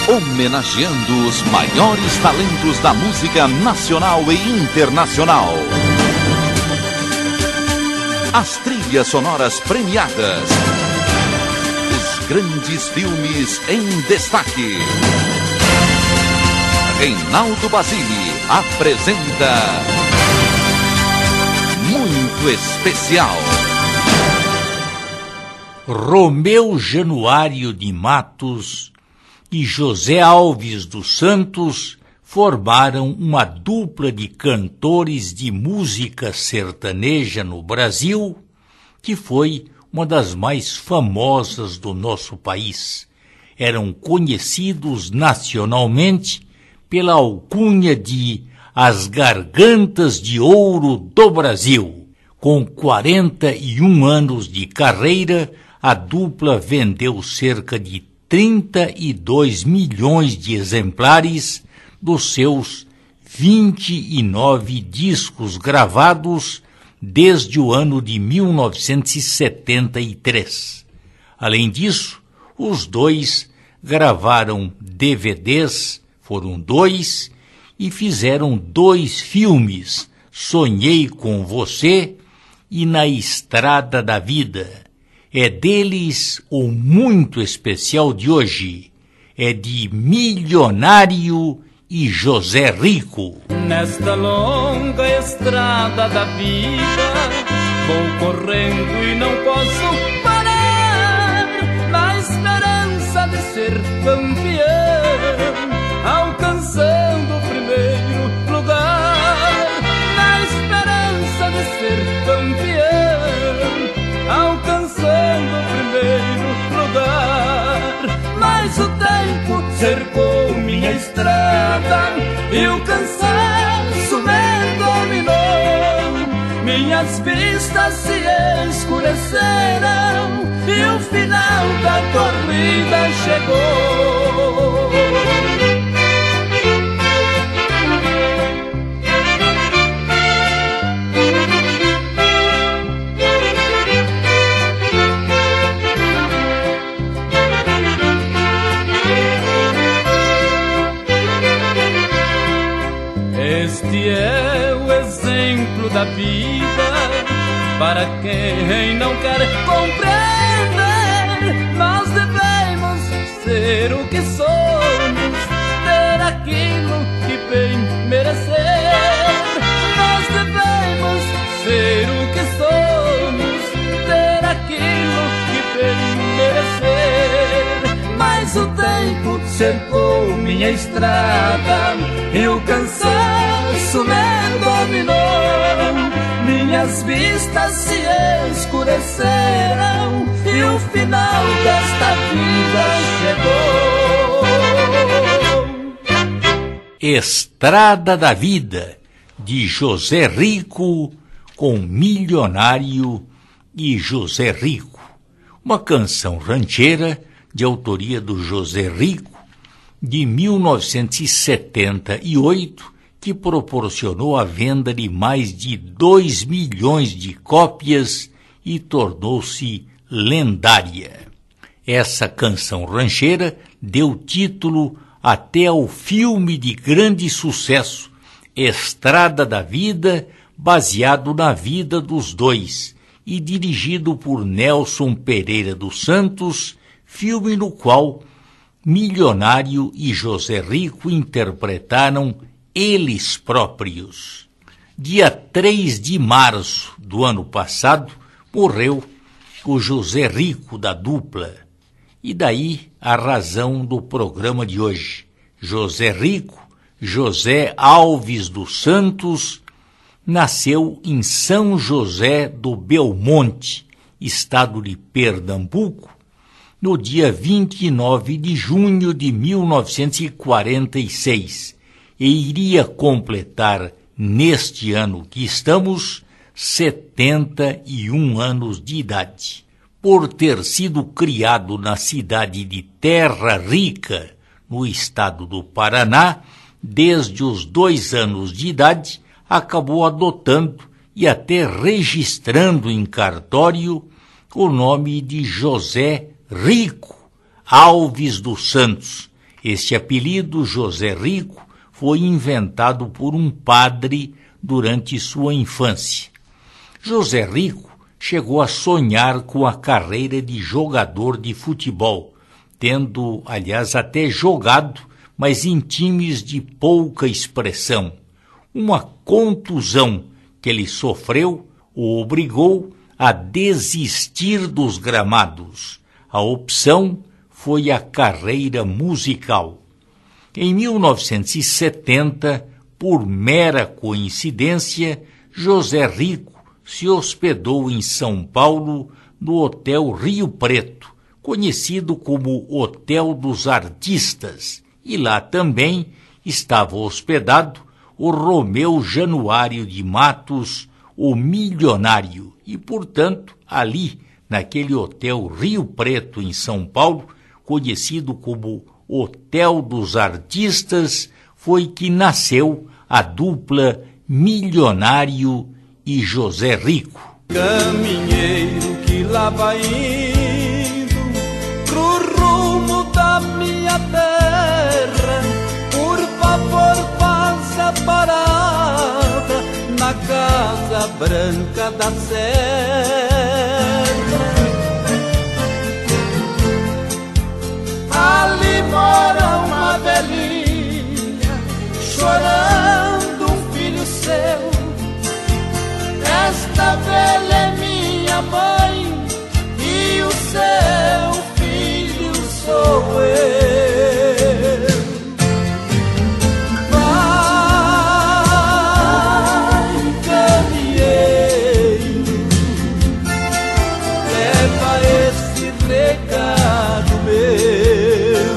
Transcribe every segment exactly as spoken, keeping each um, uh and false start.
homenageando os maiores talentos da música nacional e internacional. As trilhas sonoras premiadas. Os grandes filmes em destaque. Reinaldo Basile apresenta Muito Especial. Romeu Januário de Matos e José Alves dos Santos formaram uma dupla de cantores de música sertaneja no Brasil, que foi uma das mais famosas do nosso país. Eram conhecidos nacionalmente pela alcunha de As Gargantas de Ouro do Brasil. Com quarenta e um anos de carreira, a dupla vendeu cerca de trinta e dois milhões de exemplares dos seus vinte e nove discos gravados desde o ano de mil novecentos e setenta e três. Além disso, os dois gravaram D V Ds, foram dois, e fizeram dois filmes, Sonhei com Você e Na Estrada da Vida. É deles o Muito Especial de hoje. É de Milionário e José Rico. Nesta longa estrada da vida, vou correndo e não posso parar, na esperança de ser campeão, alcançando o primeiro lugar, na esperança de ser campeão, alcançando o primeiro lugar. Mas o tempo cercou minha estrada e o cansaço me dominou. Minhas vistas se escureceram e o final da corrida chegou. Este é o exemplo da vida para quem não quer compreender. Nós devemos ser o que somos, ter aquilo que bem merecer. Nós devemos ser o que somos, ter aquilo que bem merecer. Mas o tempo cercou minha estrada e o cansaço me dominou. Minhas vistas se escureceram e o final desta vida chegou. Estrada da Vida, de José Rico, com Milionário e José Rico. Uma canção rancheira de autoria do José Rico, de mil novecentos e setenta e oito, que proporcionou a venda de mais de dois milhões de cópias e tornou-se lendária. Essa canção rancheira deu título até ao filme de grande sucesso, Estrada da Vida, baseado na vida dos dois, e dirigido por Nelson Pereira dos Santos, filme no qual Milionário e José Rico interpretaram eles próprios. Dia três de março do ano passado, morreu o José Rico da dupla. E daí a razão do programa de hoje. José Rico, José Alves dos Santos, nasceu em São José do Belmonte, estado de Pernambuco, no dia vinte e nove de junho de mil novecentos e quarenta e seis, e iria completar, neste ano que estamos, setenta e um anos de idade. Por ter sido criado na cidade de Terra Rica, no estado do Paraná, desde os dois anos de idade, acabou adotando e até registrando em cartório o nome de José Rico Alves dos Santos, Este apelido, José Rico, foi inventado por um padre durante sua infância. José Rico chegou a sonhar com a carreira de jogador de futebol, tendo, aliás, até jogado, mas em times de pouca expressão. Uma contusão que ele sofreu o obrigou a desistir dos gramados. A opção foi a carreira musical. Em mil novecentos e setenta, por mera coincidência, José Rico se hospedou em São Paulo no Hotel Rio Preto, conhecido como Hotel dos Artistas, e lá também estava hospedado o Romeu Januário de Matos, o milionário, e, portanto, ali, naquele Hotel Rio Preto, em São Paulo, conhecido como Hotel dos Artistas, foi que nasceu a dupla Milionário e José Rico. Caminheiro que lá vai indo pro rumo da minha terra, por favor faça parada na Casa Branca da Serra. Ali mora uma velhinha chorando um filho seu. Esta velha é minha mãe e o seu filho sou eu. Vai, caminheiro, leva esse recado meu.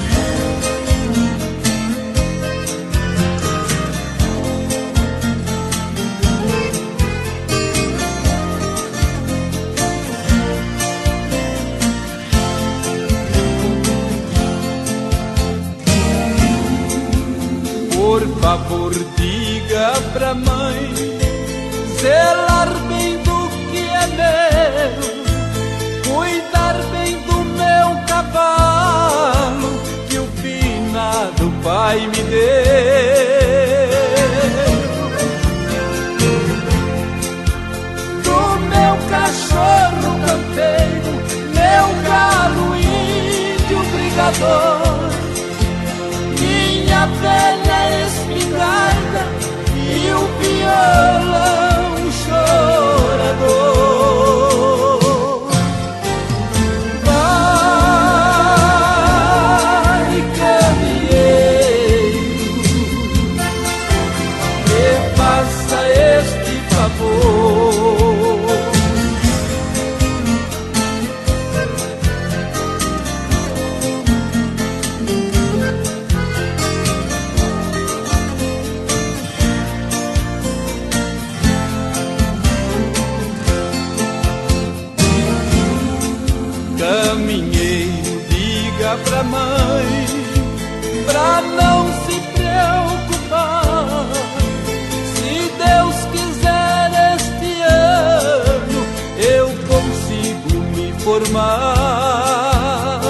Por favor, diga pra mãe zelar bem do que é meu, cuidar bem do meu cavalo que o finado pai me deu, do meu cachorro campeiro, meu galo índio brigador, minha velha espingarda e o violão chorador. Vai, caminheiro, me faça este favor. Caminheiro, diga pra mãe pra não se preocupar. Se Deus quiser este ano eu consigo me formar.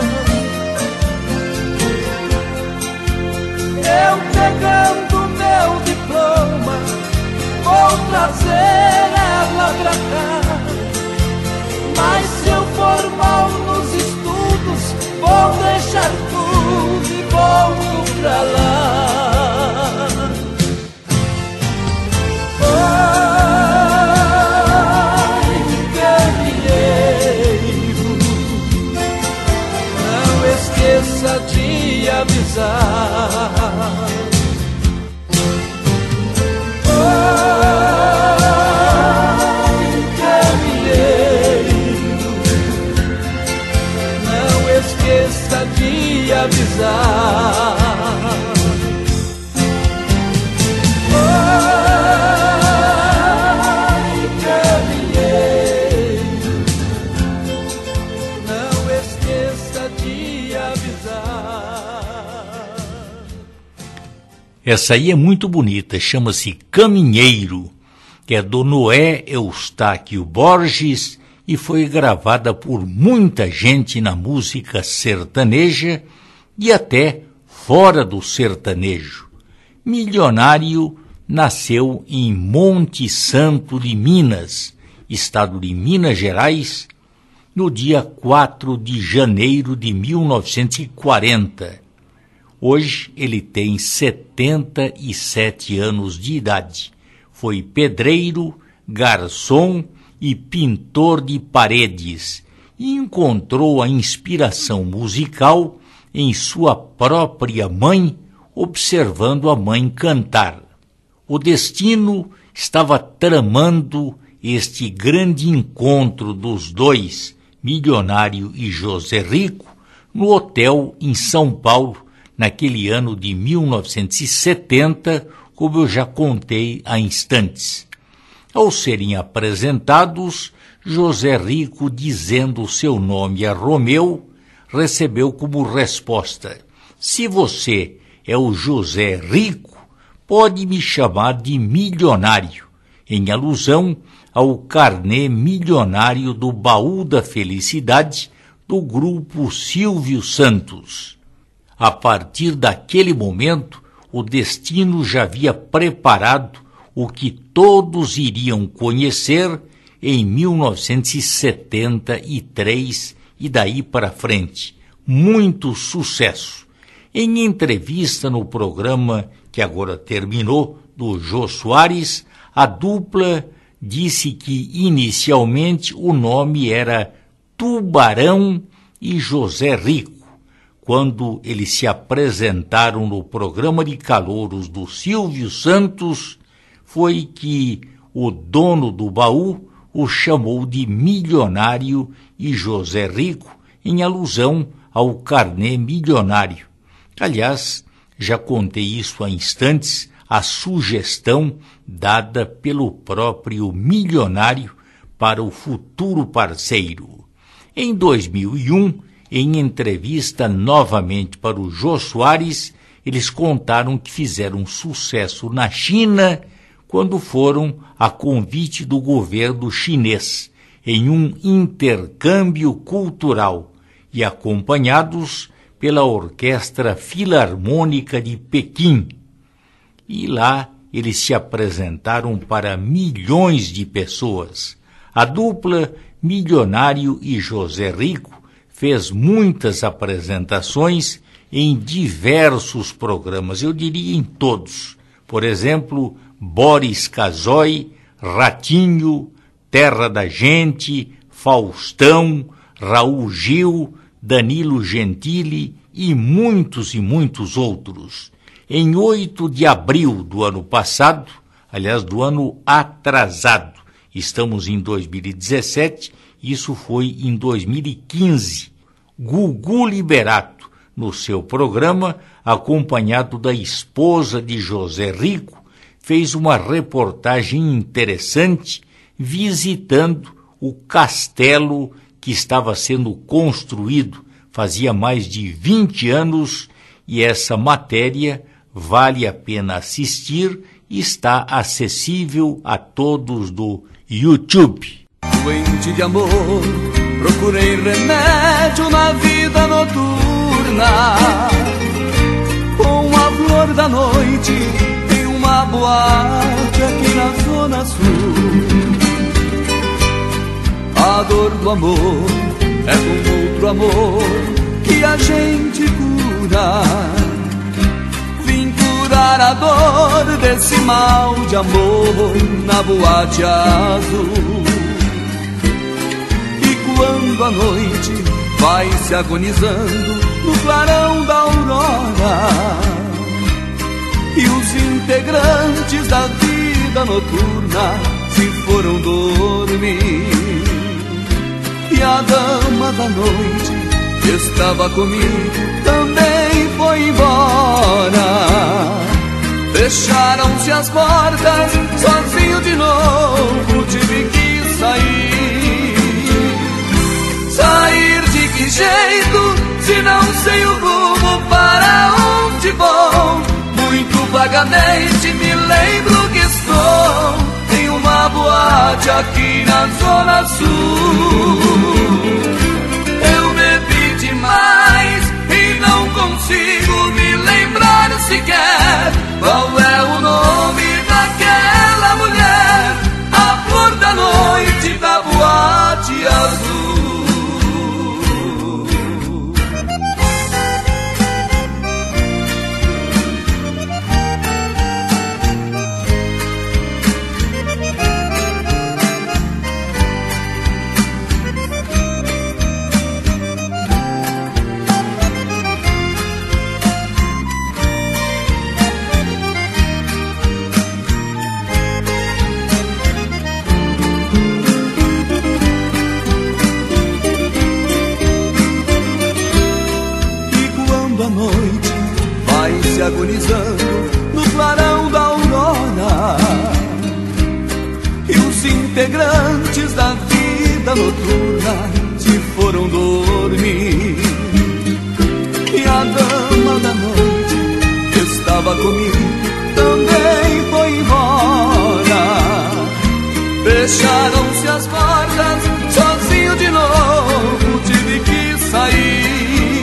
Eu pegando meu diploma vou trazer ela pra cá. Mas se eu for mal nos estudos, vou deixar tudo e volto pra lá. Vai, caminheiro, não esqueça de avisar. Esqueça de avisar. Vai, caminheiro, não esqueça de avisar. Essa aí é muito bonita, chama-se Caminheiro, que é do Noé Eustáquio Borges e foi gravada por muita gente na música sertaneja, e até fora do sertanejo. Milionário nasceu em Monte Santo de Minas, estado de Minas Gerais, no dia quatro de janeiro de mil novecentos e quarenta. Hoje ele tem setenta e sete anos de idade. Foi pedreiro, garçom e pintor de paredes e encontrou a inspiração musical em sua própria mãe, observando a mãe cantar. O destino estava tramando este grande encontro dos dois, Milionário e José Rico, no hotel em São Paulo, naquele ano de mil novecentos e setenta, como eu já contei há instantes. Ao serem apresentados, José Rico, dizendo o seu nome a Romeu, recebeu como resposta: se você é o José Rico, pode me chamar de Milionário, em alusão ao carnê milionário do Baú da Felicidade do grupo Silvio Santos. A partir daquele momento, o destino já havia preparado o que todos iriam conhecer em mil novecentos e setenta e três e daí para frente. Muito sucesso. Em entrevista no programa que agora terminou, do Jô Soares, a dupla disse que inicialmente o nome era Tubarão e José Rico. Quando eles se apresentaram no programa de calouros do Silvio Santos, foi que o dono do baú o chamou de Milionário e José Rico, em alusão ao carnê milionário. Aliás, já contei isso há instantes, a sugestão dada pelo próprio Milionário para o futuro parceiro. Em dois mil e um, em entrevista novamente para o Jô Soares, eles contaram que fizeram sucesso na China quando foram a convite do governo chinês, em um intercâmbio cultural, e acompanhados pela Orquestra Filarmônica de Pequim. E lá eles se apresentaram para milhões de pessoas. A dupla Milionário e José Rico fez muitas apresentações em diversos programas, eu diria em todos. Por exemplo, Boris Casoy, Ratinho, Terra da Gente, Faustão, Raul Gil, Danilo Gentili e muitos e muitos outros. Em oito de abril do ano passado, aliás, do ano atrasado, estamos em dois mil e dezessete, isso foi em dois mil e quinze, Gugu Liberato, no seu programa, acompanhado da esposa de José Rico, fez uma reportagem interessante visitando o castelo que estava sendo construído fazia mais de vinte anos, e essa matéria vale a pena assistir e está acessível a todos do YouTube. Doente de amor, procurei remédio na vida noturna, com a flor da noite em uma boate aqui na Zona Sul. A dor do amor é com outro amor que a gente cura. Vim curar a dor desse mal de amor na boate azul. E quando a noite vai se agonizando no clarão da aurora, e os integrantes da vida noturna se foram dormir, e a dama da noite que estava comigo também foi embora. Fecharam-se as portas, sozinho de novo tive que sair. Sair de que jeito, se não sei o rumo para onde vou? Muito vagamente me lembro que estou em uma boate aqui na Zona Sul. Eu bebi demais e não consigo da noite vai se agonizando no clarão da aurora, e os integrantes da vida noturna se foram dormir, e a dama da noite que estava comigo também foi embora. Fecharam-se as portas, sozinho de novo tive que sair.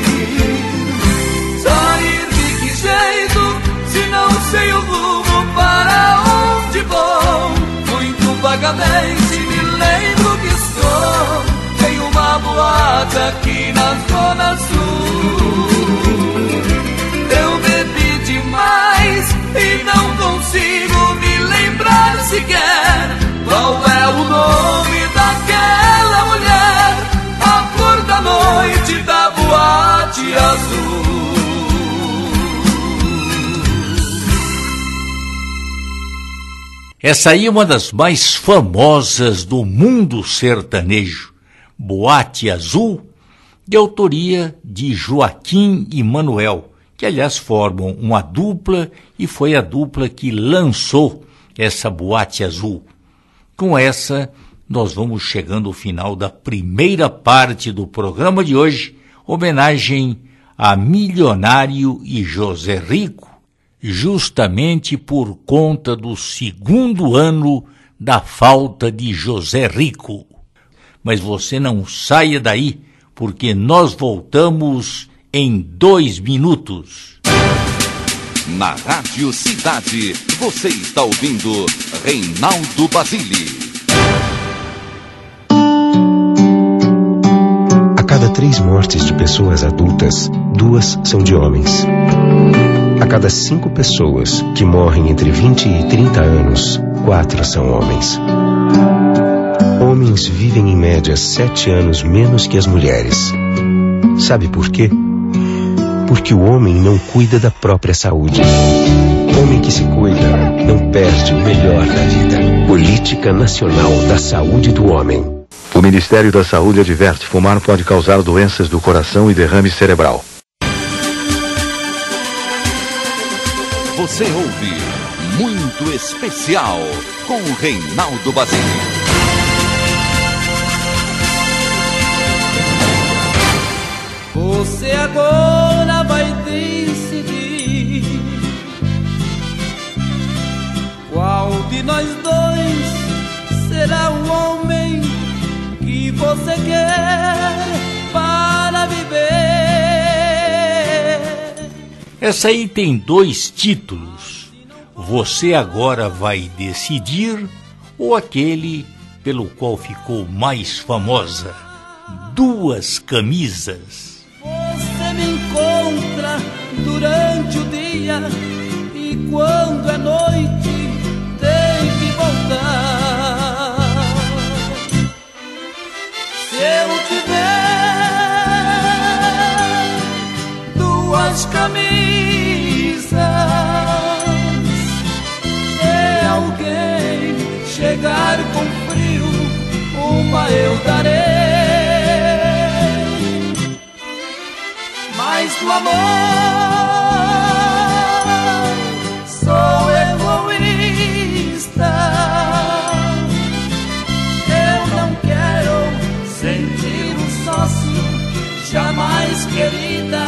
Sair de que jeito, se não sei o rumo para onde vou? Muito vagamente me lembro que estou em uma boate aqui na Zona Sul. Eu bebi demais e não consigo me lembrar sequer qual é o nome daquela mulher, a cor da noite da boate azul. Essa aí é uma das mais famosas do mundo sertanejo, Boate Azul, de autoria de Joaquim e Manuel, que aliás formam uma dupla e foi a dupla que lançou essa Boate Azul. Com essa, nós vamos chegando ao final da primeira parte do programa de hoje, homenagem a Milionário e José Rico, justamente por conta do segundo ano da falta de José Rico. Mas você não saia daí, porque nós voltamos em dois minutos. Na Rádio Cidade, você está ouvindo Reinaldo Basile. A cada três mortes de pessoas adultas, duas são de homens. A cada cinco pessoas que morrem entre vinte e trinta anos, quatro são homens. Homens vivem em média sete anos menos que as mulheres. Sabe por quê? Porque o homem não cuida da própria saúde. Homem que se cuida não perde o melhor da vida. Política Nacional da Saúde do Homem. O Ministério da Saúde adverte: fumar pode causar doenças do coração e derrame cerebral. Você ouve Muito Especial com Reinaldo Basile. Você agora vai decidir qual de nós dois será o homem que você quer para viver. Essa aí tem dois títulos: Você Agora Vai Decidir, ou aquele pelo qual ficou mais famosa, Duas Camisas. Você me encontra durante o dia e quando é noite tem que voltar. Se eu tiver duas camisas, se alguém chegar com frio, uma eu darei. Mas do amor sou egoísta. Eu não quero sentir um sócio, jamais, querida,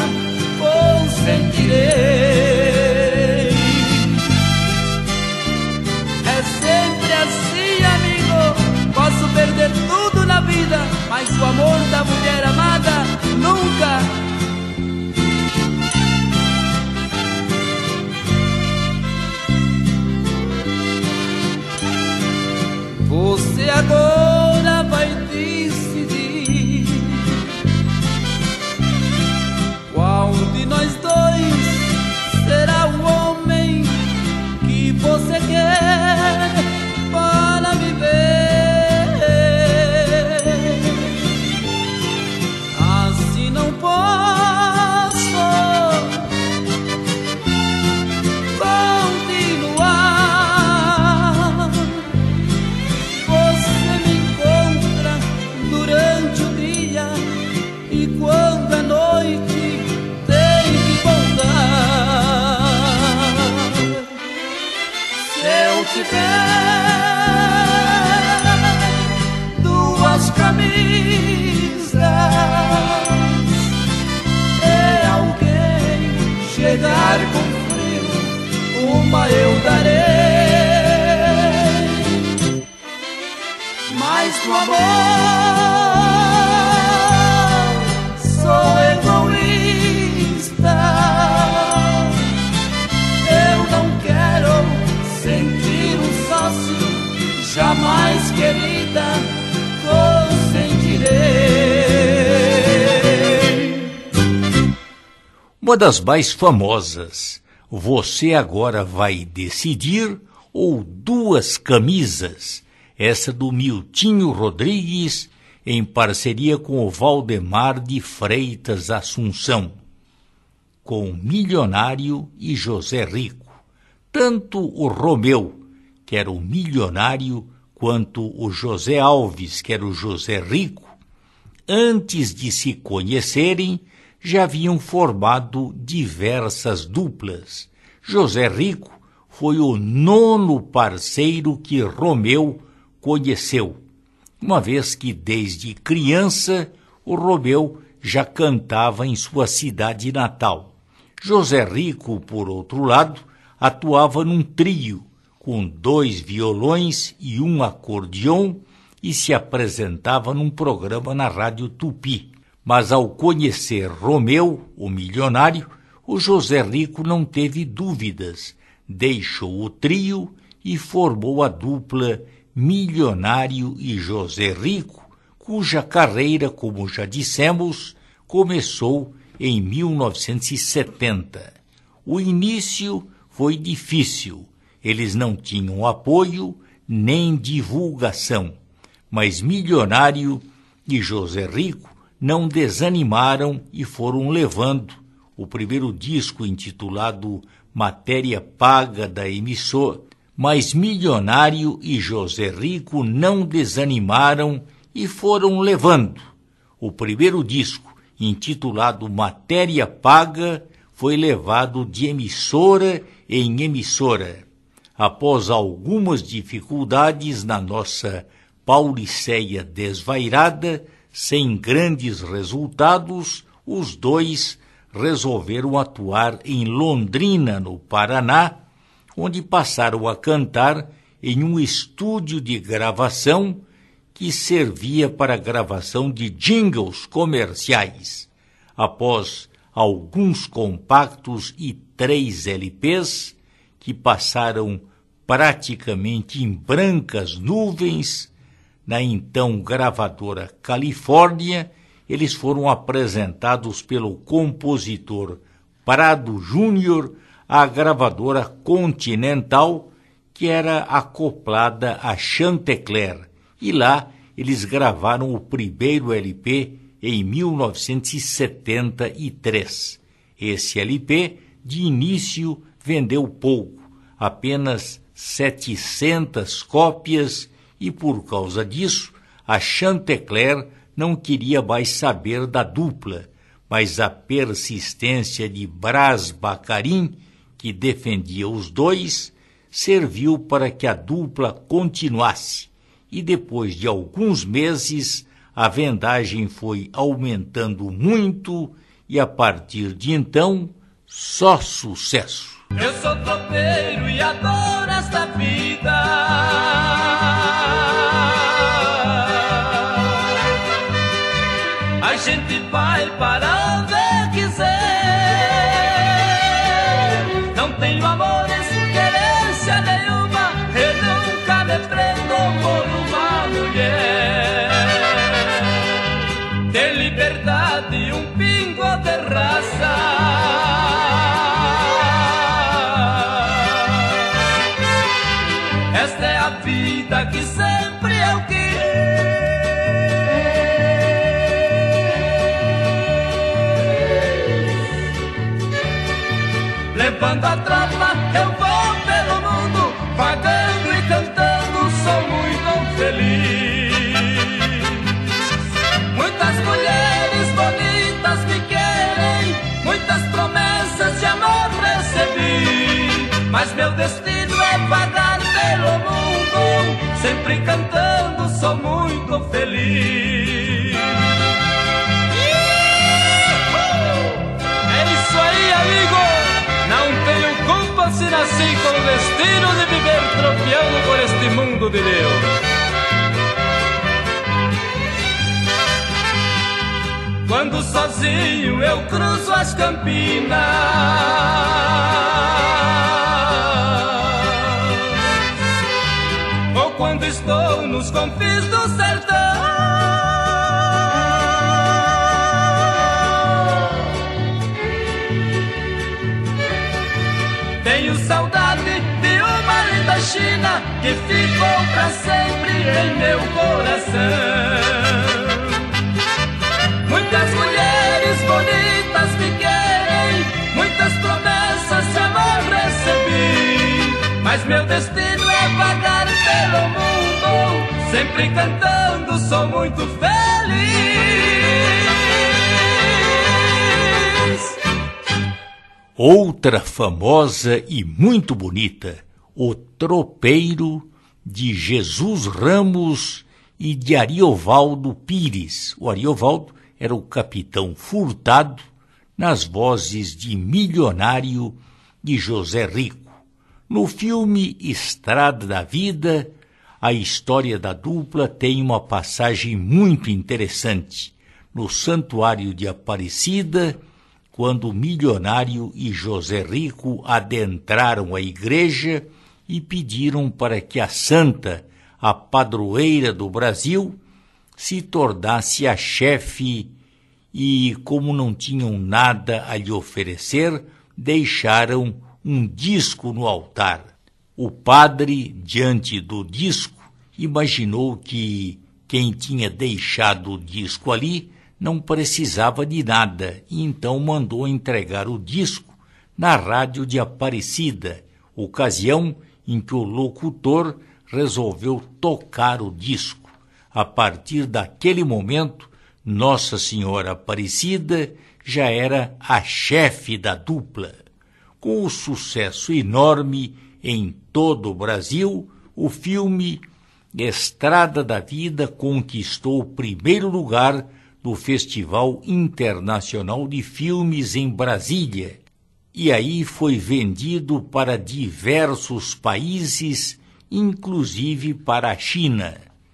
consentirei. É sempre assim, amigo. Posso perder tudo na vida, mas o amor da mulher amada nunca. chegar com frio, uma eu darei. Mas do amor sou egoísta, eu não quero sentir um sócio, jamais, querida, consentirei. Uma das mais famosas, Você Agora Vai Decidir, ou Duas Camisas, essa do Miltinho Rodrigues, em parceria com o Valdemar de Freitas Assunção, com Milionário e José Rico. Tanto o Romeu, que era o milionário, quanto o José Alves, que era o José Rico, antes de se conhecerem, já haviam formado diversas duplas. José Rico foi o nono parceiro que Romeu conheceu, uma vez que desde criança o Romeu já cantava em sua cidade natal. José Rico, por outro lado, atuava num trio, com dois violões e um acordeão, e se apresentava num programa na Rádio Tupi. Mas ao conhecer Romeu, o milionário, o José Rico não teve dúvidas, deixou o trio e formou a dupla Milionário e José Rico, cuja carreira, como já dissemos, começou em mil novecentos e setenta. O início foi difícil, eles não tinham apoio nem divulgação, mas Milionário e José Rico não desanimaram e foram levando o primeiro disco, intitulado Matéria Paga da Emissora. Mas Milionário e José Rico não desanimaram e foram levando. O primeiro disco, intitulado Matéria Paga, foi levado de emissora em emissora. Após algumas dificuldades na nossa Paulicéia desvairada, sem grandes resultados, os dois resolveram atuar em Londrina, no Paraná, onde passaram a cantar em um estúdio de gravação que servia para a gravação de jingles comerciais. Após alguns compactos e três L Ps, que passaram praticamente em brancas nuvens, na então gravadora Califórnia, eles foram apresentados pelo compositor Prado Júnior à gravadora Continental, que era acoplada a Chantecler, e lá eles gravaram o primeiro L P em mil novecentos e setenta e três. Esse L P, de início, vendeu pouco, apenas setecentas cópias, e por causa disso, a Chantecler não queria mais saber da dupla, mas a persistência de Brás Bacarim, que defendia os dois, serviu para que a dupla continuasse, e depois de alguns meses a vendagem foi aumentando muito e a partir de então só sucesso. Eu sou tropeiro e adoro esta vida, a gente vai para onde quiser, não tenho amores, querência nenhuma, eu nunca me prendo por uma mulher. Ter liberdade, um pingo de raça, esta é a vida que sempre eu quis. Levando a tropa, eu vou pelo mundo, vagando e cantando, sou muito feliz. Muitas mulheres bonitas me querem, muitas promessas de amor recebi, mas meu destino é vagar pelo mundo, sempre cantando, sou muito feliz. É isso aí, amigo! nasci com o destino de viver tropeando por este mundo de Deus. Quando sozinho eu cruzo as campinas, ou quando estou nos confins do sertão, tenho saudade de uma linda China que ficou pra sempre em meu coração. Muitas mulheres bonitas me querem, muitas promessas de amor recebi, mas meu destino é vagar pelo mundo, sempre cantando, sou muito feliz. Outra famosa e muito bonita, O Tropeiro, de Jesus Ramos e de Ariovaldo Pires. O Ariovaldo era o capitão Furtado, nas vozes de Milionário e José Rico. No filme Estrada da Vida, a história da dupla tem uma passagem muito interessante. No Santuário de Aparecida, quando Milionário e José Rico adentraram a igreja e pediram para que a santa, a padroeira do Brasil, se tornasse a chefe e, como não tinham nada a lhe oferecer, deixaram um disco no altar. O padre, diante do disco, imaginou que quem tinha deixado o disco ali não precisava de nada e então mandou entregar o disco na rádio de Aparecida, ocasião em que o locutor resolveu tocar o disco. A partir daquele momento, Nossa Senhora Aparecida já era a chefe da dupla. Com o sucesso enorme em todo o Brasil, o filme Estrada da Vida conquistou o primeiro lugar no Festival Internacional de Filmes em Brasília, e aí foi vendido para diversos países, inclusive para a China.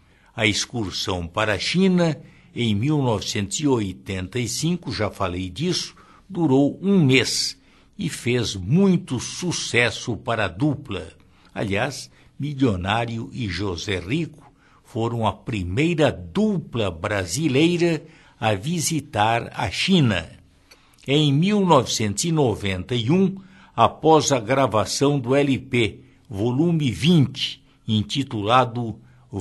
A excursão para a China, em mil novecentos e oitenta e cinco, já falei disso, durou um mês e fez muito sucesso para a dupla. Aliás, Milionário e José Rico foram a primeira dupla brasileira a visitar a China. Em mil novecentos e noventa e um, após a gravação do L P, volume vinte, intitulado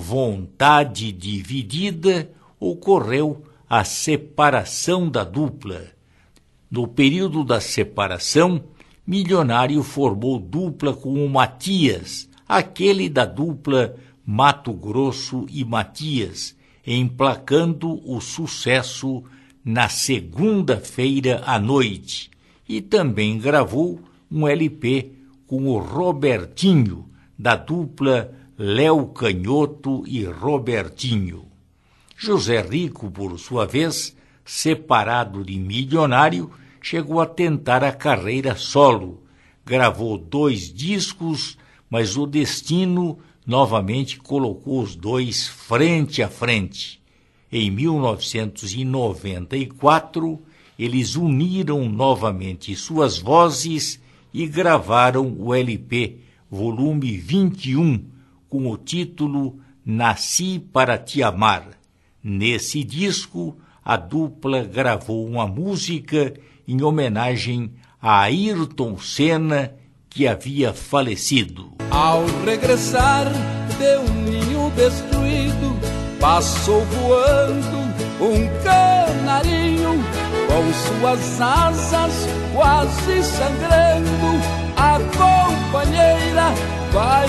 Vontade Dividida, ocorreu a separação da dupla. No período da separação, Milionário formou dupla com o Matias, aquele da dupla Mato Grosso e Matias, emplacando o sucesso Na Segunda-feira à Noite, e também gravou um L P com o Robertinho, da dupla Léo Canhoto e Robertinho. José Rico, por sua vez, separado de Milionário, chegou a tentar a carreira solo. Gravou dois discos, mas o destino novamente colocou os dois frente a frente. Em mil novecentos e noventa e quatro, eles uniram novamente suas vozes e gravaram o L P, volume vinte e um, com o título Nasci para Te Amar. Nesse disco, a dupla gravou uma música em homenagem a Ayrton Senna, que havia falecido. Ao regressar de um ninho destruído, passou voando um canarinho, com suas asas quase sangrando, a companheira vai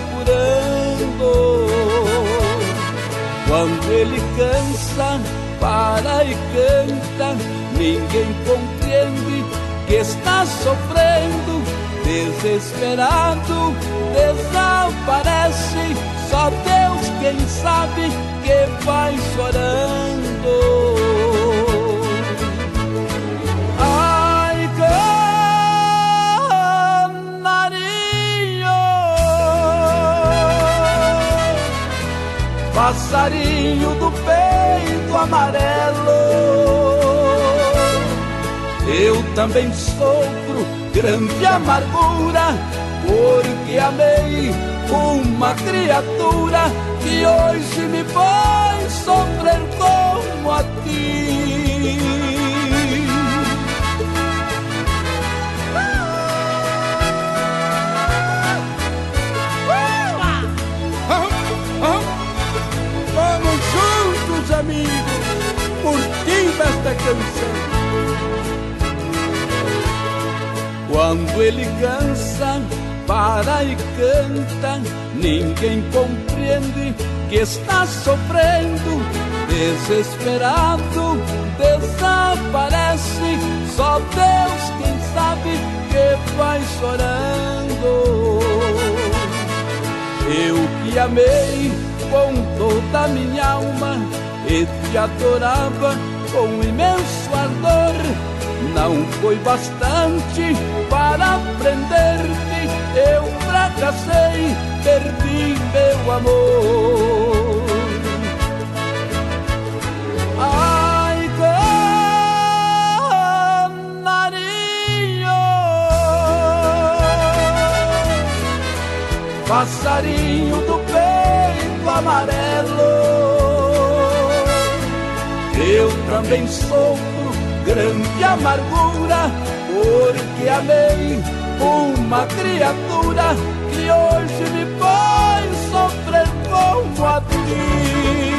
procurando. Quando ele cansa, para e canta, ninguém compreende que está sofrendo. Desesperado, desaparece, só Deus quem sabe que vai chorando. Ai, canarinho, passarinho do peito amarelo. Eu também sofro grande amargura, porque amei uma criatura que hoje me faz sofrer como a ti. Vamos juntos, amigos, curtindo esta canção. Quando ele cansa, para e canta, ninguém compreende que está sofrendo. Desesperado, desaparece, só Deus quem sabe que vai chorando. Eu que amei com toda a minha alma e te adorava com imenso ardor, não foi bastante para aprender-te, eu fracassei, perdi meu amor. Ai, canarinho, passarinho do peito amarelo, eu também sofro grande amargura, porque amei uma criatura que hoje me faz sofrer como a ti.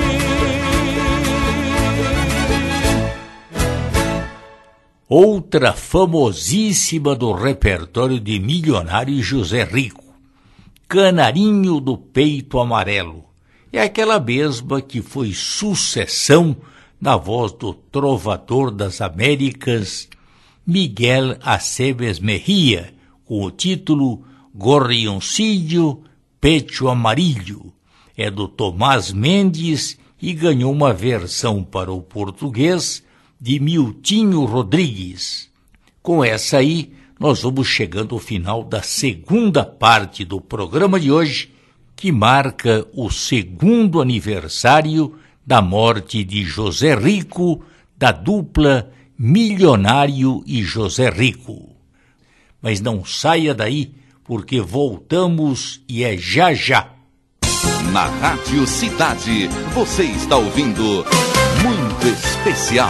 Outra famosíssima do repertório de Milionário José Rico, Canarinho do Peito Amarelo. É aquela mesma que foi sucessão na voz do trovador das Américas, Miguel Aceves Mejia, com o título Gorrioncillo Pecho Amarillo. É do Tomás Mendes e ganhou uma versão para o português de Miltinho Rodrigues. Com essa aí, nós vamos chegando ao final da segunda parte do programa de hoje, que marca o segundo aniversário da morte de José Rico, da dupla Milionário e José Rico. Mas não saia daí, porque voltamos e é já já. Na Rádio Cidade, você está ouvindo Muito Especial.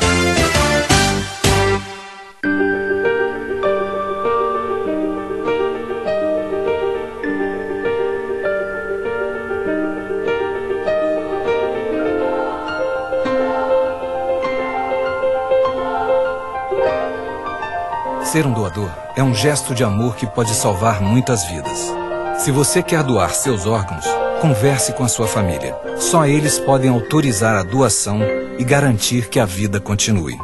Ser um doador é um gesto de amor que pode salvar muitas vidas. Se você quer doar seus órgãos, converse com a sua família. Só eles podem autorizar a doação e garantir que a vida continue.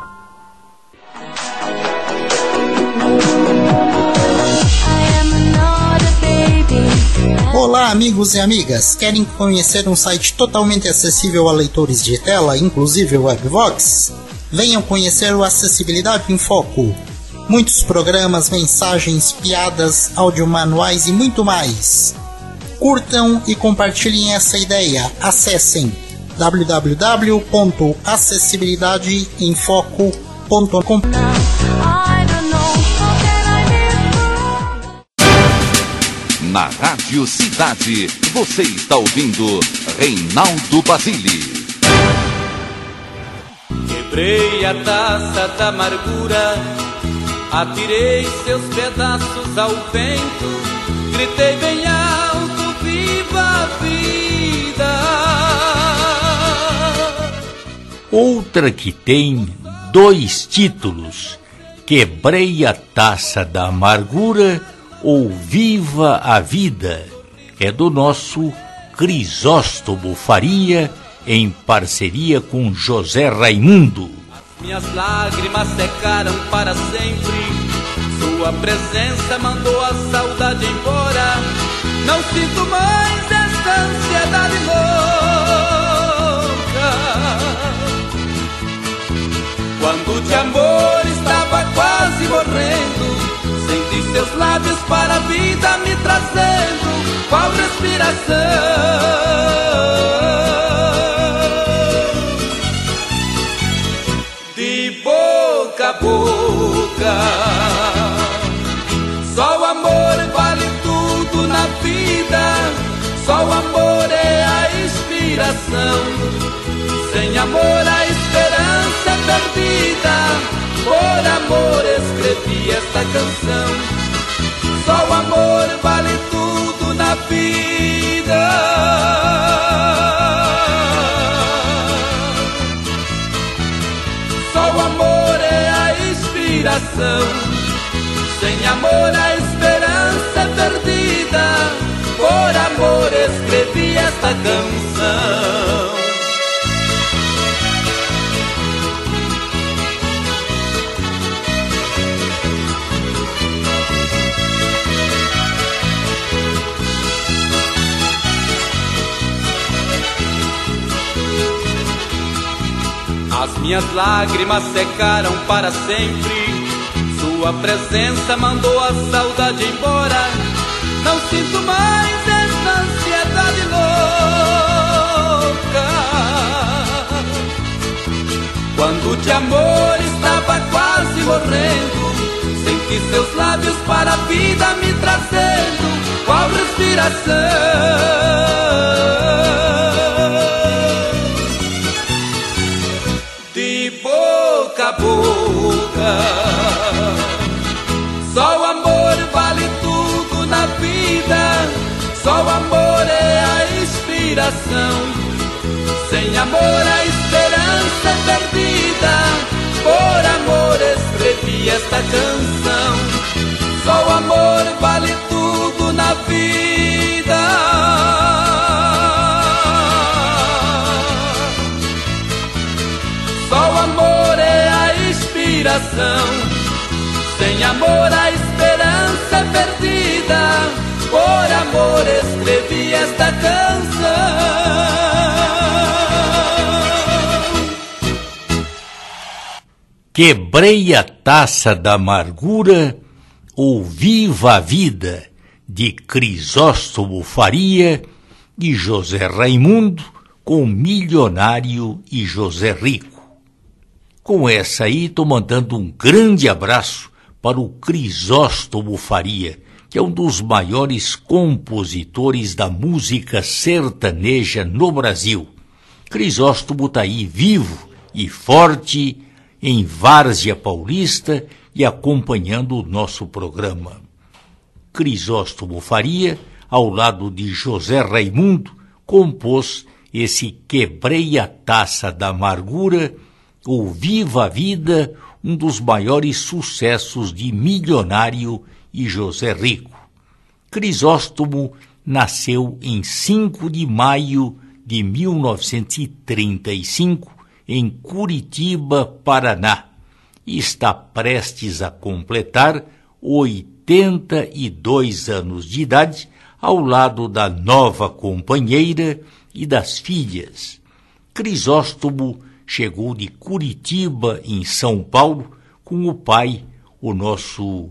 Olá, amigos e amigas. Querem conhecer um site totalmente acessível a leitores de tela, inclusive o Webvox? Venham conhecer o Acessibilidade em Foco. Muitos programas, mensagens, piadas, audiomanuais e muito mais. Curtam e compartilhem essa ideia. Acessem w w w ponto acessibilidade em foco ponto com. Na Rádio Cidade, você está ouvindo Reinaldo Basile. Quebrei a taça da amargura, atirei seus pedaços ao vento, gritei bem alto, viva a vida. Outra que tem dois títulos, Quebrei a Taça da Amargura ou Viva a Vida, é do nosso Crisóstomo Faria, em parceria com José Raimundo. Minhas lágrimas secaram para sempre, sua presença mandou a saudade embora. Não sinto mais essa ansiedade louca. Quando de amor estava quase morrendo, senti seus lábios para a vida me trazendo, qual respiração. canção. Sem amor a esperança é perdida, por amor escrevi esta canção. Só o amor vale tudo na vida. Só o amor é a inspiração. Sem amor a esperança é perdida, por amor escrevi esta canção. As minhas lágrimas secaram para sempre, sua presença mandou a saudade embora. Não sinto mais essa ansiedade louca. Quando de amor estava quase morrendo, senti seus lábios para a vida me trazendo, qual respiração. Boca a boca, só o amor vale tudo na vida. Só o amor é a inspiração. Sem amor a esperança é perdida, por amor escrevi esta canção. Só o amor vale tudo na vida. Só o amor é a inspiração. Sem amor a esperança é perdida, por amor escrevi esta canção. Quebrei a taça da amargura, ou Viva a Vida, de Crisóstomo Faria e José Raimundo, com Milionário e José Rico. Com essa aí, estou mandando um grande abraço para o Crisóstomo Faria, que é um dos maiores compositores da música sertaneja no Brasil. Crisóstomo está aí vivo e forte em Várzea Paulista e acompanhando o nosso programa. Crisóstomo Faria, ao lado de José Raimundo, compôs esse Quebrei a Taça da Amargura, ou Viva a Vida, um dos maiores sucessos de Milionário e José Rico. Crisóstomo nasceu em cinco de maio de mil novecentos e trinta e cinco, em Curitiba, Paraná, e está prestes a completar oitenta e dois anos de idade, ao lado da nova companheira e das filhas. Crisóstomo chegou de Curitiba, em São Paulo, com o pai, o nosso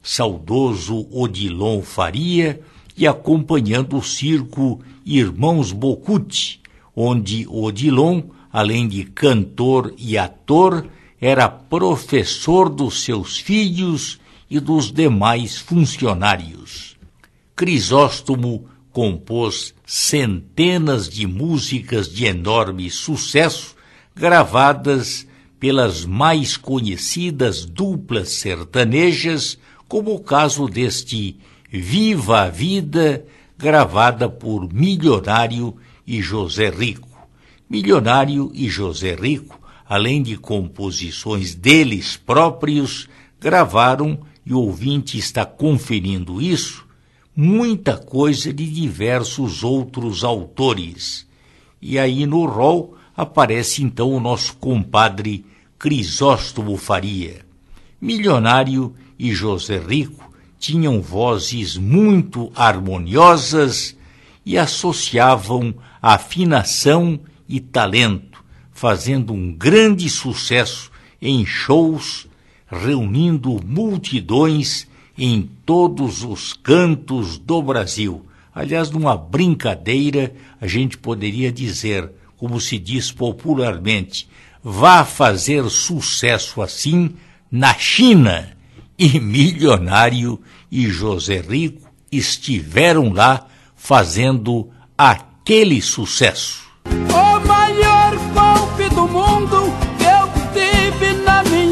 saudoso Odilon Faria, e acompanhando o circo Irmãos Bocuti, onde Odilon, além de cantor e ator, era professor dos seus filhos e dos demais funcionários. Crisóstomo compôs centenas de músicas de enorme sucesso, gravadas pelas mais conhecidas duplas sertanejas, como o caso deste Viva a Vida, gravada por Milionário e José Rico. Milionário e José Rico, além de composições deles próprios, gravaram, e o ouvinte está conferindo isso, muita coisa de diversos outros autores. E aí no rol aparece então o nosso compadre Crisóstomo Faria. Milionário e José Rico tinham vozes muito harmoniosas e associavam afinação e talento, fazendo um grande sucesso em shows, reunindo multidões em todos os cantos do Brasil. Aliás, numa brincadeira, a gente poderia dizer, como se diz popularmente, vá fazer sucesso assim na China. E Milionário e José Rico estiveram lá fazendo aquele sucesso. Oh!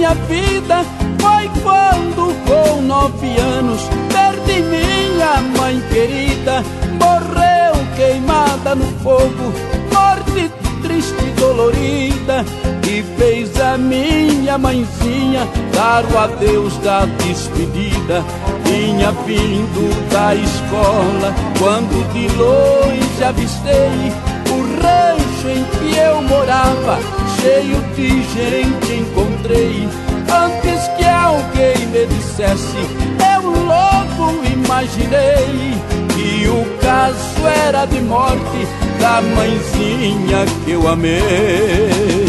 minha vida foi quando, com nove anos, perdi minha mãe querida. Morreu queimada no fogo, morte triste e dolorida, e fez a minha mãezinha dar o adeus da despedida. Vinha vindo da escola quando de longe avistei o rancho em que eu morava, cheio de gente encontrei. Antes que alguém me dissesse, eu logo imaginei que o caso era de morte da mãezinha que eu amei.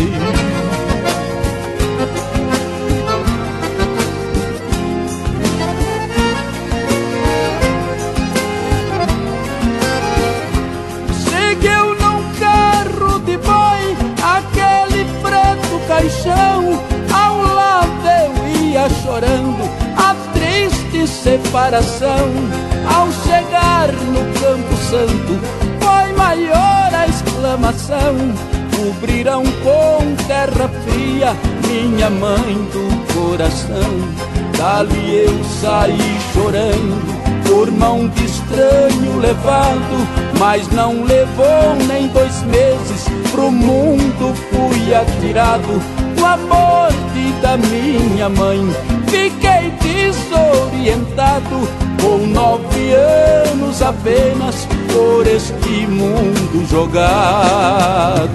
Seguiu num carro de boi aquele preto caixão, ao lado eu ia chorando a triste separação. Ao chegar no Campo Santo foi maior a exclamação, cobriram com terra fria minha mãe do coração. Dali eu saí chorando, por mão de estranho levado, mas não levou nem dois meses, pro mundo fui atirado. A morte da minha mãe, fiquei desorientado, com nove anos apenas, por este mundo jogado.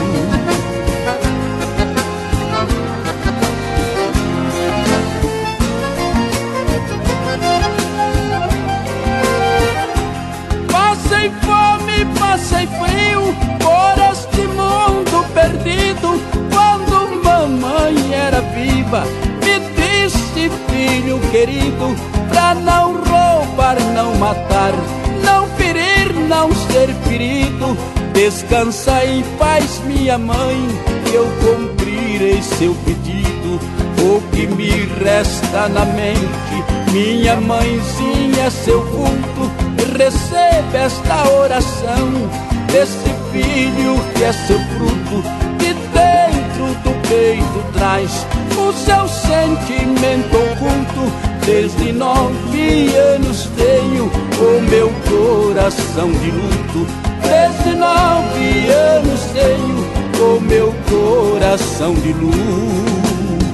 Passei fome, passei frio, por este mundo perdido. Quando mamãe era viva, me disse, filho querido, pra não roubar, não matar, não ferir, não ser ferido, descansa em paz, minha mãe, que eu cumprirei seu pedido. O que me resta na mente, minha mãezinha, seu culto, recebe esta oração desse filho que é seu fruto, que dentro do peito traz o seu sentimento oculto. Desde nove anos tenho o meu coração de luto. Desde nove anos tenho o meu coração de luto.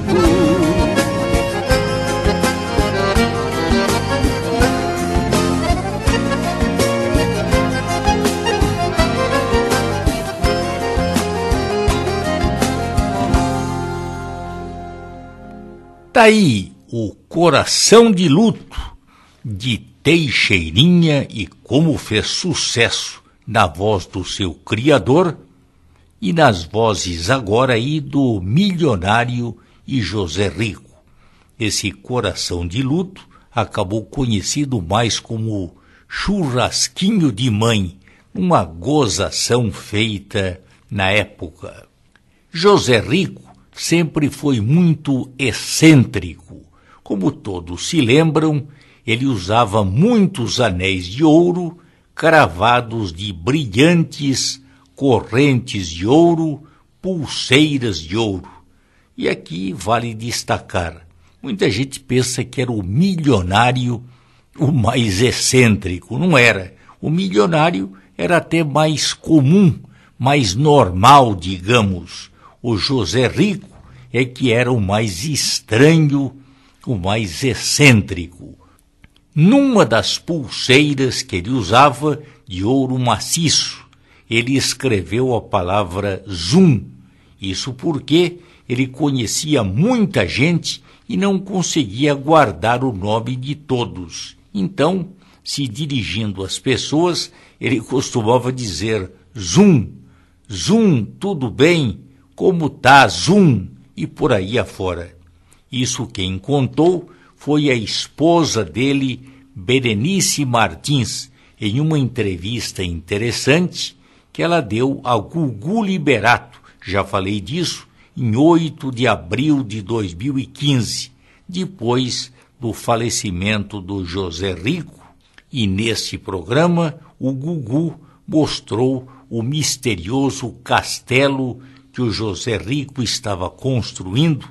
Tá aí o Coração de Luto, de Teixeirinha, e como fez sucesso na voz do seu criador e nas vozes agora aí do Milionário e José Rico. Esse Coração de Luto acabou conhecido mais como Churrasquinho de Mãe, uma gozação feita na época. José Rico sempre foi muito excêntrico. Como todos se lembram, ele usava muitos anéis de ouro, cravados de brilhantes correntes de ouro, pulseiras de ouro. E aqui vale destacar, muita gente pensa que era o milionário o mais excêntrico. Não era. O milionário era até mais comum, mais normal, digamos. O José Rico é que era o mais estranho, o mais excêntrico. Numa das pulseiras que ele usava de ouro maciço, ele escreveu a palavra Zum. Isso porque ele conhecia muita gente e não conseguia guardar o nome de todos. Então, se dirigindo às pessoas, ele costumava dizer Zum, Zum, tudo bem? Como tá, Zum? E por aí afora. Isso quem contou foi a esposa dele, Berenice Martins, em uma entrevista interessante que ela deu a Gugu Liberato, já falei disso, em oito de abril de dois mil e quinze, depois do falecimento do José Rico. E nesse programa, o Gugu mostrou o misterioso castelo que o José Rico estava construindo,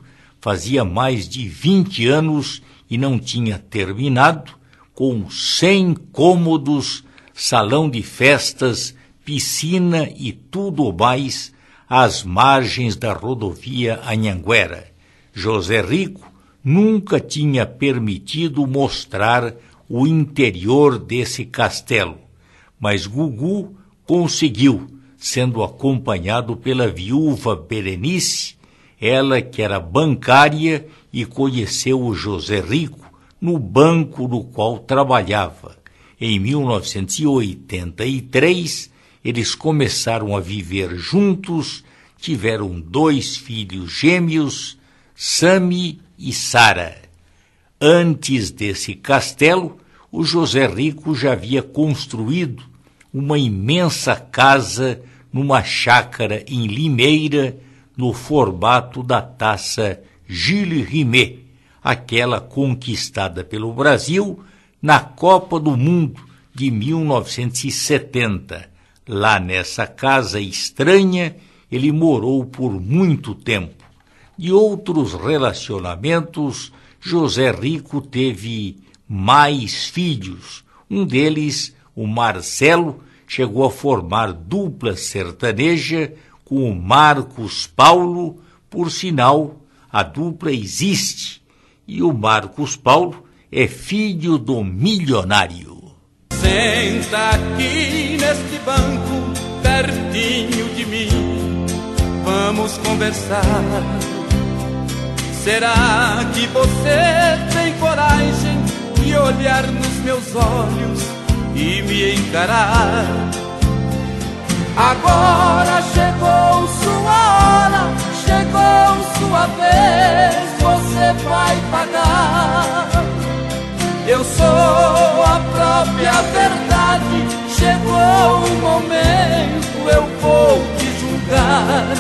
fazia mais de vinte anos e não tinha terminado, com cem cômodos, salão de festas, piscina e tudo mais, às margens da rodovia Anhanguera. José Rico nunca tinha permitido mostrar o interior desse castelo, mas Gugu conseguiu, sendo acompanhado pela viúva Berenice, ela que era bancária e conheceu o José Rico no banco no qual trabalhava. Em mil novecentos e oitenta e três, eles começaram a viver juntos, tiveram dois filhos gêmeos, Sami e Sara. Antes desse castelo, o José Rico já havia construído uma imensa casa numa chácara em Limeira, no formato da taça Gilles Rimet, aquela conquistada pelo Brasil na Copa do Mundo de mil novecentos e setenta. Lá nessa casa estranha, ele morou por muito tempo. De outros relacionamentos, José Rico teve mais filhos. Um deles, o Marcelo, chegou a formar dupla sertaneja com o Marcos Paulo. Por sinal, a dupla existe, e o Marcos Paulo é filho do milionário. Senta aqui neste banco, pertinho de mim, vamos conversar. Será que você tem coragem de olhar nos meus olhos e me encarar? Agora chegou sua hora, chegou sua vez, você vai pagar. Eu sou a própria verdade, chegou o momento, eu vou te julgar.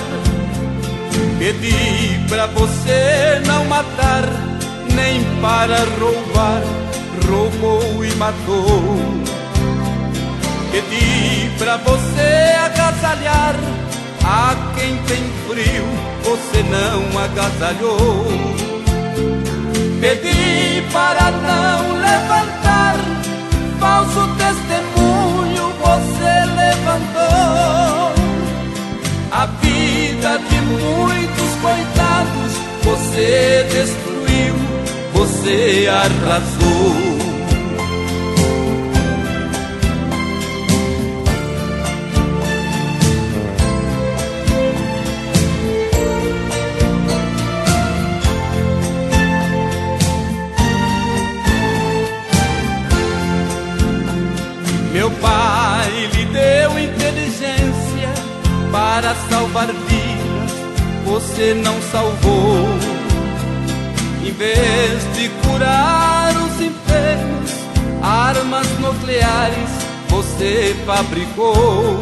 Pedi pra você não matar, nem para roubar, roubou e matou. Pedi pra você agasalhar a quem tem frio, você não agasalhou. Pedi para não levantar falso testemunho, você levantou. A vida de muitos coitados você destruiu, você arrasou. Meu pai lhe deu inteligência para salvar vidas, você não salvou. Em vez de curar os enfermos, armas nucleares você fabricou.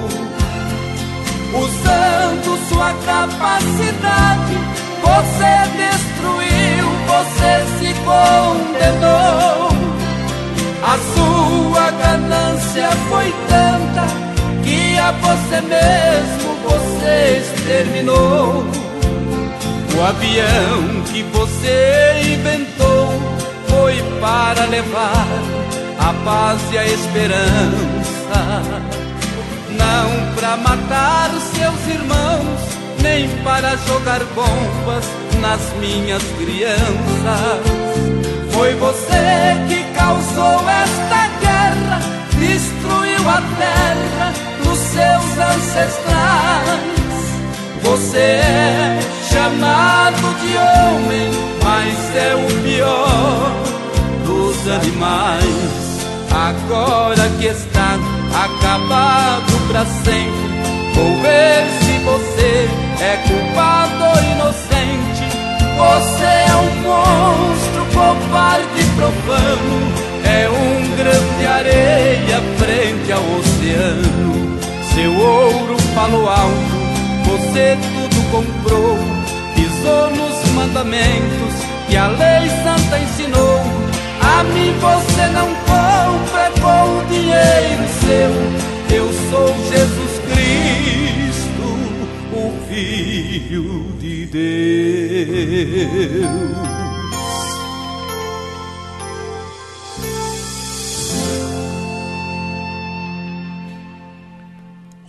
Usando sua capacidade, você destruiu, você se condenou. A sua ganância foi tanta que a você mesmo você exterminou. O avião que você inventou foi para levar a paz e a esperança, não para matar os seus irmãos, nem para jogar bombas nas minhas crianças. Foi você que causou esta guerra, destruiu a terra dos seus ancestrais. Você é chamado de homem, mas é o pior dos animais. Agora que está acabado pra sempre, vou ver se você é culpado ou inocente. Você é um monstro, covarde e profano, é um grão de areia frente ao oceano. Seu ouro falou alto, você tudo comprou, pisou nos mandamentos que a lei santa ensinou. A mim você não compra com o dinheiro seu, eu sou Jesus Cristo, o Filho de Deus.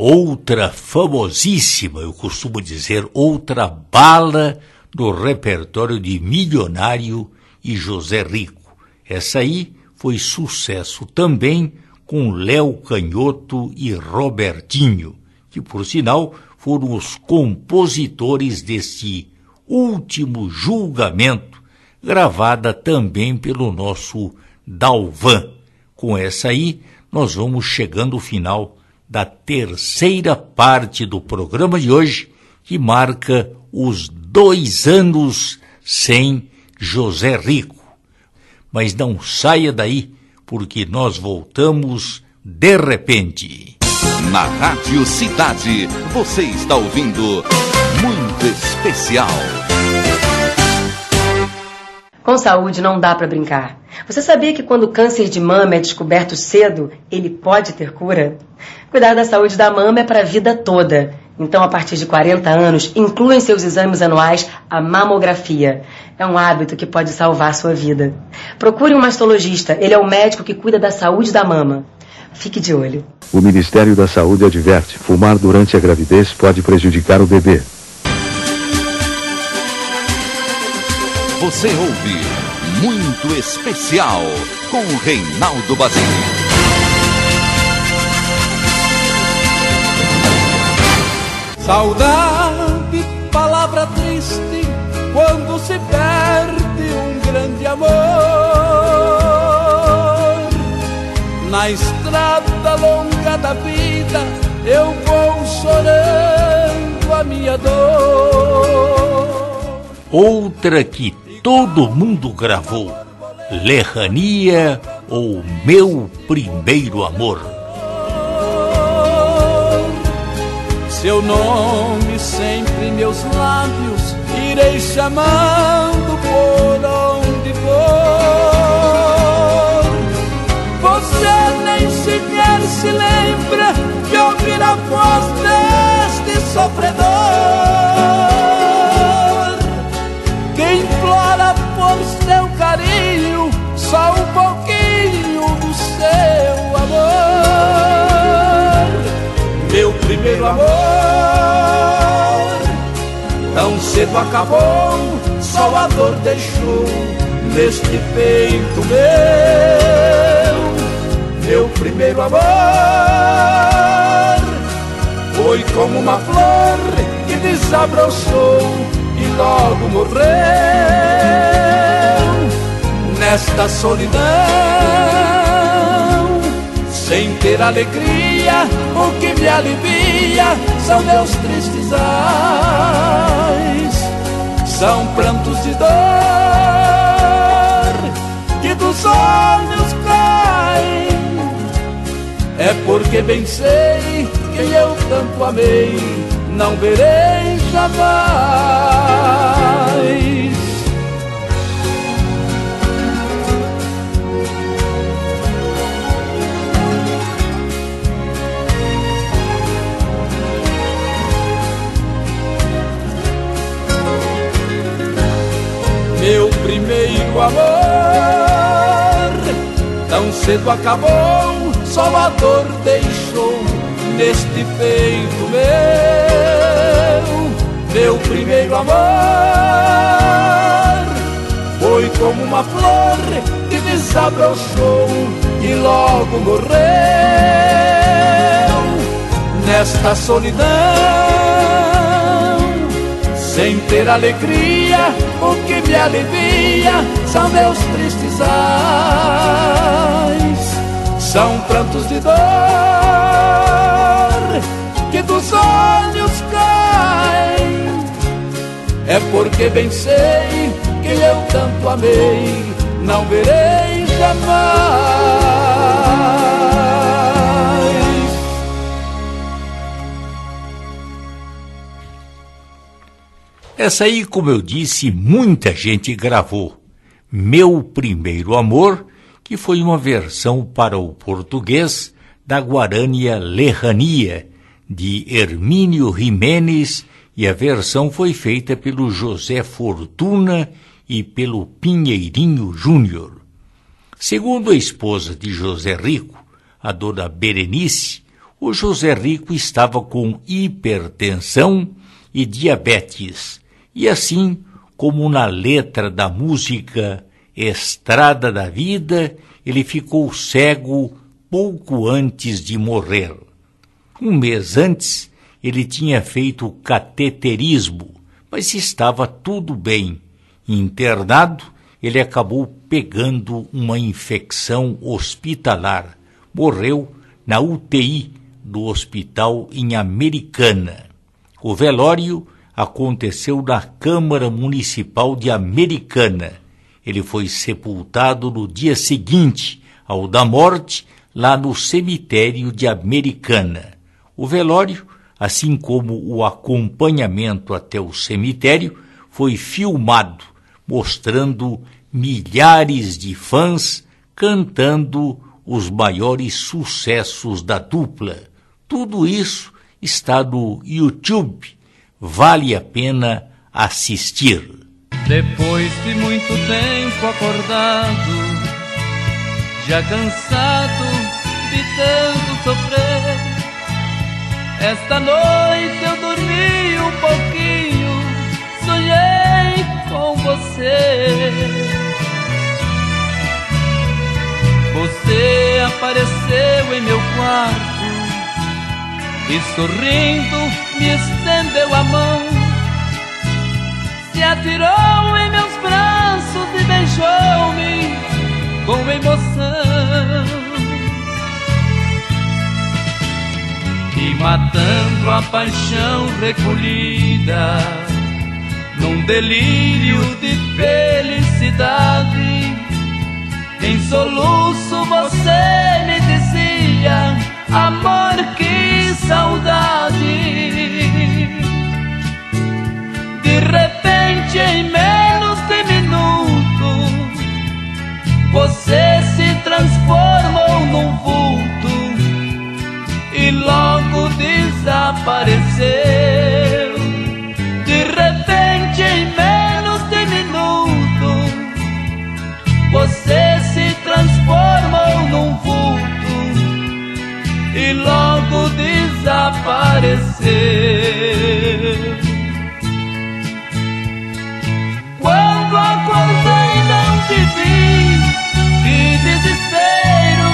outra famosíssima, eu costumo dizer, outra bala do repertório de Milionário e José Rico. Essa aí foi sucesso também com Léo Canhoto e Robertinho, que por sinal foram os compositores deste Último Julgamento, gravada também pelo nosso Dalvan. Com essa aí, nós vamos chegando ao final da terceira parte do programa de hoje, que marca os dois anos sem José Rico. Mas não saia daí, porque nós voltamos de repente. Na Rádio Cidade, você está ouvindo Muito Especial. Com saúde não dá para brincar. Você sabia que quando o câncer de mama é descoberto cedo, ele pode ter cura? Cuidar da saúde da mama é para a vida toda. Então, a partir de quarenta anos, inclua em seus exames anuais a mamografia. É um hábito que pode salvar sua vida. Procure um mastologista, ele é o médico que cuida da saúde da mama. Fique de olho. O Ministério da Saúde adverte: fumar durante a gravidez pode prejudicar o bebê. Você ouve Muito Especial com Reinaldo Basílio. Saudade, palavra triste, quando se perde um grande amor. Na estrada longa da vida, eu vou chorando a minha dor. Outra que todo mundo gravou, Lerrania ou Meu Primeiro Amor. Seu nome sempre em meus lábios, irei chamando por onde for. Você nem sequer se lembra de ouvir a voz deste sofredor, que implora por seu carinho só um pouquinho do seu amor. Meu primeiro amor tão cedo acabou, só a dor deixou neste peito meu. Meu primeiro amor foi como uma flor que desabrochou e logo morreu. Nesta solidão, sem ter alegria, o que me alivia são meus tristes ais. São prantos de dor que dos olhos caem. É porque bem sei quem eu tanto amei, não verei jamais. Meu primeiro amor tão cedo acabou, só a dor deixou neste peito meu. Meu primeiro amor foi como uma flor que desabrochou e logo morreu. Nesta solidão, sem ter alegria, o que me alivia são meus tristes ais. São prantos de dor que dos olhos caem. É porque bem sei que eu tanto amei, não verei jamais. Essa aí, como eu disse, muita gente gravou. Meu Primeiro Amor, que foi uma versão para o português da Guarânia Lerrania, de Hermínio Jiménez, e a versão foi feita pelo José Fortuna e pelo Pinheirinho Júnior. Segundo a esposa de José Rico, a dona Berenice, O José Rico estava com hipertensão e diabetes, e assim como na letra da música Estrada da Vida, ele ficou cego pouco antes de morrer. Um mês antes, ele tinha feito cateterismo, mas estava tudo bem. Internado, ele acabou pegando uma infecção hospitalar. Morreu na U T I do hospital em Americana. O velório aconteceu na Câmara Municipal de Americana. Ele foi sepultado no dia seguinte ao da morte, lá no cemitério de Americana. O velório, assim como o acompanhamento até o cemitério, foi filmado, mostrando milhares de fãs cantando os maiores sucessos da dupla. Tudo isso está no YouTube. Vale a pena assistir. Depois de muito tempo acordado, já cansado de tanto sofrer, esta noite eu dormi um pouquinho, sonhei com você. Você apareceu em meu quarto e sorrindo me estendeu a mão, se atirou em meus braços e beijou-me com emoção. E matando a paixão recolhida, num delírio de felicidade, em soluço você me dizia: amor, que saudade. De repente, em menos de minuto, você se transformou num vulto e logo desapareceu. De repente, em menos de minuto, você se transformou num vulto e logo desapareceu. Quando acordei não te vi, que desespero.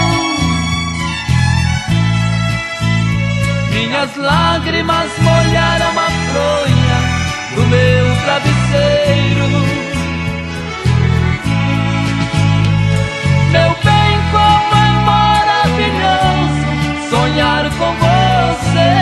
Minhas lágrimas molharam a fronha do meu travesseiro. Meu bem, como é maravilhoso sonhar com você.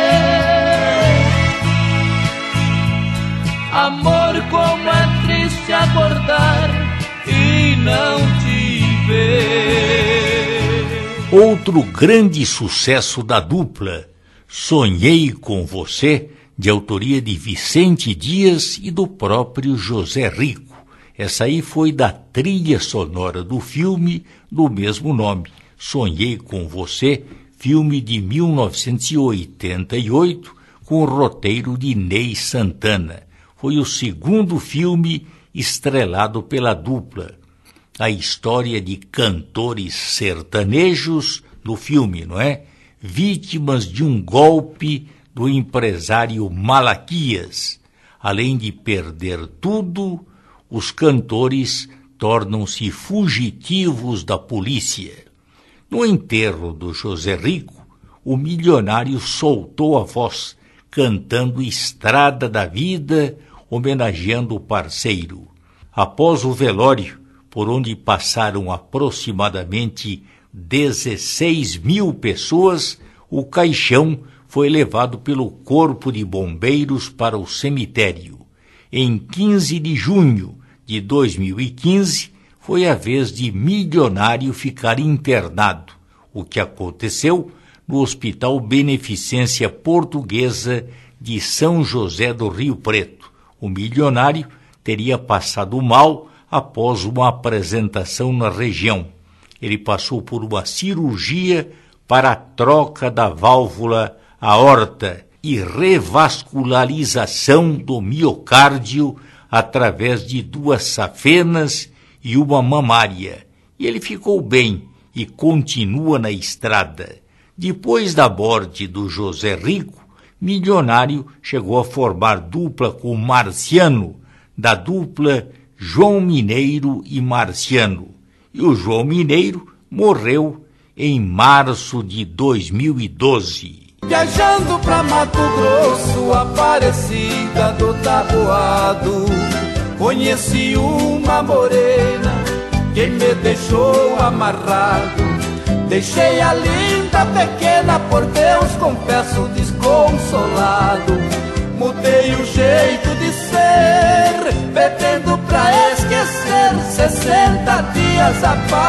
Amor, como é triste acordar e não te ver. Outro grande sucesso da dupla, Sonhei com Você, de autoria de Vicente Dias e do próprio José Rico. Essa aí foi da trilha sonora do filme do mesmo nome, Sonhei com Você, filme de mil novecentos e oitenta e oito, com o roteiro de Ney Santana. Foi o segundo filme estrelado pela dupla. A história de cantores sertanejos no filme, não é? Vítimas de um golpe do empresário Malaquias. Além de perder tudo, os cantores tornam-se fugitivos da polícia. No enterro do José Rico, o milionário soltou a voz, cantando Estrada da Vida, homenageando o parceiro. Após o velório, por onde passaram aproximadamente dezesseis mil pessoas, o caixão foi levado pelo Corpo de Bombeiros para o cemitério. Em quinze de junho de dois mil e quinze, foi a vez de milionário ficar internado, o que aconteceu no Hospital Beneficência Portuguesa de São José do Rio Preto. O milionário teria passado mal após uma apresentação na região. Ele passou por uma cirurgia para a troca da válvula aorta e revascularização do miocárdio através de duas safenas e uma mamária. E ele ficou bem e continua na estrada. Depois da morte do José Rico, Milionário chegou a formar dupla com Marciano, da dupla João Mineiro e Marciano. E o João Mineiro morreu em março de dois mil e doze. Viajando pra Mato Grosso, Aparecida do Taboado, conheci uma morena que me deixou amarrado. Deixei a linda pequena, por Deus confesso desconsolado. Mudei o jeito de ser, pretendo pra esquecer sessenta dias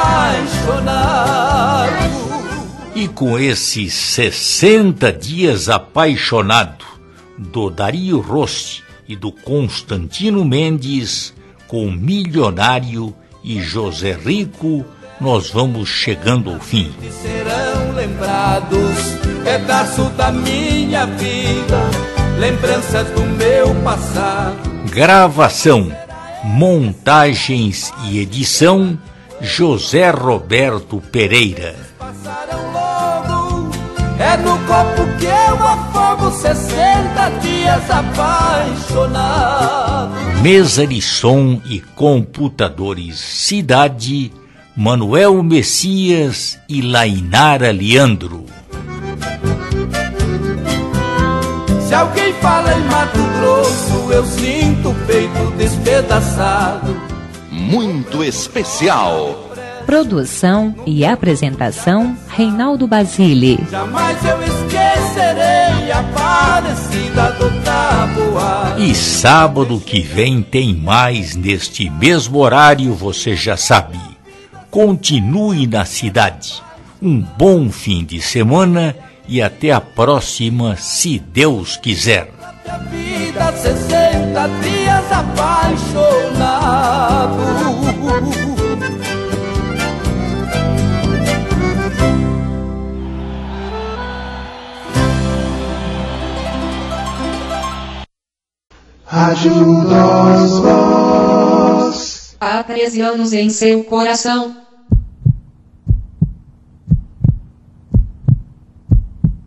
apaixonado. E com esses sessenta dias apaixonado do Dario Rossi e do Constantino Mendes, com Milionário e José Rico, nós vamos chegando ao fim. Serão lembrados pedaço da minha vida, lembranças do meu passado. Gravação, montagens e edição, José Roberto Pereira. Passaram logo, é no copo que eu afogo sessenta dias apaixonado. Mesa de som e computadores Cidade, Manuel Messias e Lainara Leandro. Se alguém fala em Mato Grosso, eu sinto o peito despedaçado. Muito especial. Produção e apresentação, Reinaldo Basile. Jamais eu esquecerei a Aparecida do Taboado. E sábado que vem tem mais neste mesmo horário, você já sabe. Continue na cidade. Um bom fim de semana e até a próxima, se Deus quiser. A vida, sessenta dias apaixonado. Rádio dos Voz. Há treze anos em seu coração.